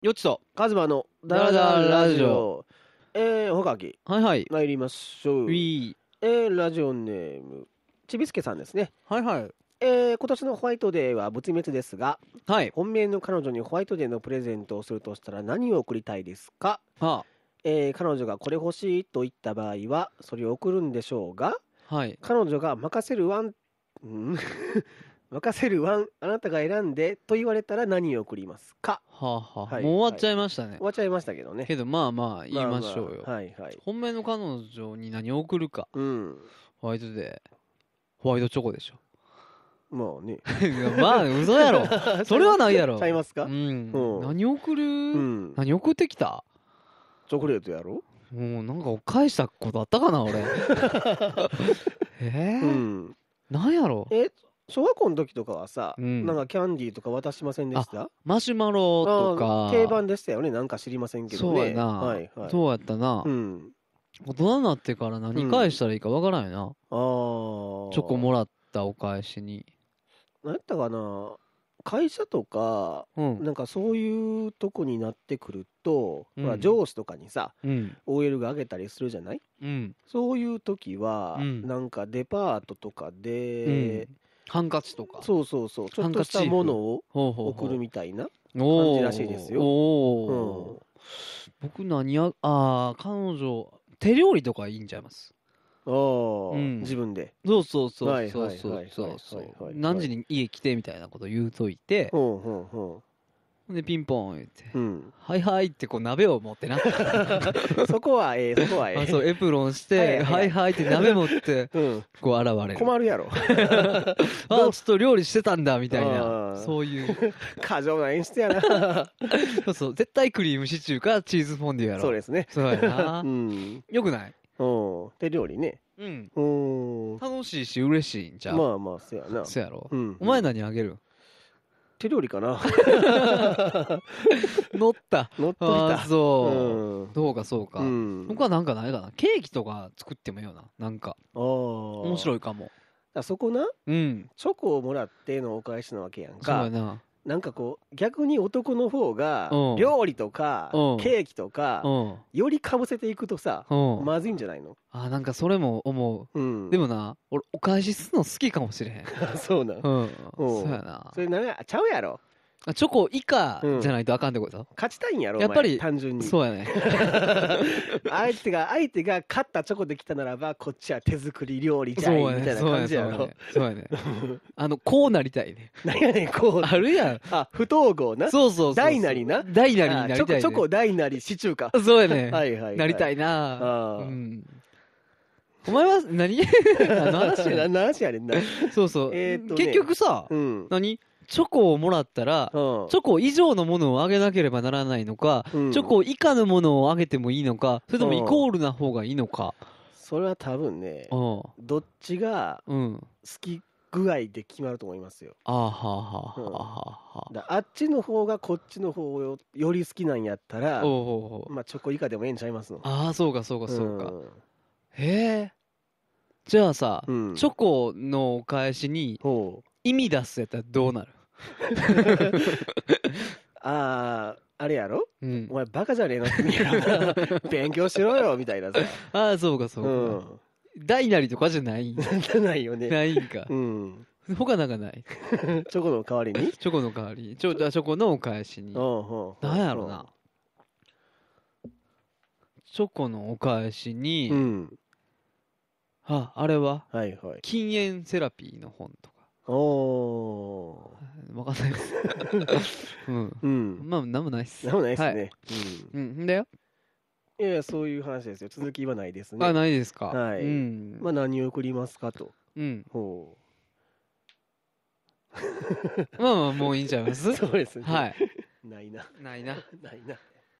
よっちとカズマのダラダララジオ。 おはがきはいはい参りましょう。 ウィラジオネームちびすけさんですね。 はいはい今年のホワイトデーは仏滅ですが、 はい本命の彼女にホワイトデーのプレゼントをするとしたら何を贈りたいですか？ は彼女がこれ欲しいと言った場合はそれを贈るんでしょうが、 はい彼女が任せるワン任せるワンあなたが選んでと言われたら何を贈りますか？ はあはあ、 はいもう終わっちゃいましたね、 終わっちゃいましたけどね。 けどまあまあ言いましょうよ、 はいはい。 本命の彼女に何を送るか。ホワイトデーホワイトチョコでしょ。 まあね。 まあ嘘やろそれはないやろ。 ちゃいますか？ 何送る、何送ってきた？ チョコレートやろ？ もうなんか返したことあったかな俺なんやろ。 小学校の時とかはさ、なんかキャンディーとか渡しませんでした？ マシュマロとか定番でしたよね。なんか知りませんけどね。 そうやな、そうやったな。大人になってから何返したらいいかわからんよな。チョコもらったお返しに何やったかな。会社とか、なんかそういうとこになってくると、ほら上司とかにさ、OL があげたりするじゃない？そういう時は、なんかデパートとかで、 ハンカチとか、 そうちょっとしたものを送るみたいな感じらしいですよ。 僕彼女手料理とかいいんちゃいます？ 自分で。 そう何時に家来てみたいなこと言うといて、でピンポン言ってはいはいってこう鍋を持ってなそこはそうエプロンしてはいはいって鍋持ってこう現れる。困るやろちょっと料理してたんだみたいな、そういう過剰な演出やなそう絶対クリームシチューかチーズフォンデュやろ。そうですね。 そうやなよくない？ 手料理ね。 楽しいし嬉しいんちゃう？ まあまあそうやな。 そうやろ。お前何あげる？ 手料理かな乗っといた。そうか僕はなんかないかな。ケーキとか作ってもいいよな。なんか面白いかも。 そこな、チョコをもらってのお返しなわけやんか。そうやな。なんかこう逆に男の方が料理とかケーキとかよりかぶせていくとさまずいんじゃないの？ なんかそれも思う。でもな俺お返しするの好きかもしれへん。そうな。そうやな。それなんかちゃうやろ。チョコ以下じゃないとあかんってこと？勝ちたいんやろやっぱり単純に。そうやね。相手が勝ったチョコできたならばこっちは手作り料理じゃいみたいな感じやろ。そうやね。こうなりたいね。何やねんこう。あるやん。不統合な。そう大なりな。大なりになりたい。チョコ大なりシチューか。そうやね。なりたいな。お前は何何の話やねんな。そうそう。結局さ、何チョコをもらったら、チョコ以上のものをあげなければならないのか、チョコ以下のものをあげてもいいのか、それともイコールな方がいいのか。それは多分ね、どっちが好き具合で決まると思いますよ。あっちの方がこっちの方をより好きなんやったら、まあチョコ以下でもええんちゃいますの。そうか。へえ。じゃあさ、チョコのお返しに意味出すやったらどうなる？あれやろ、お前バカじゃねえのって見えるな勉強しろよみたいなさ。そうか大なりとかじゃないないよね。ないんか。他なんかない。チョコの代わりにチョコの代わりにチョコのお返しになんやろな。チョコのお返しにあれは禁煙セラピーの本とか。わかんないです。まあなんもないっす。なんもないっすね。んだよ。いやそういう話ですよ。続きはないですね。ないですか。はい。まあ何を送りますかと。ほう。まあもういいんちゃいます？そうですね。はい。ないな。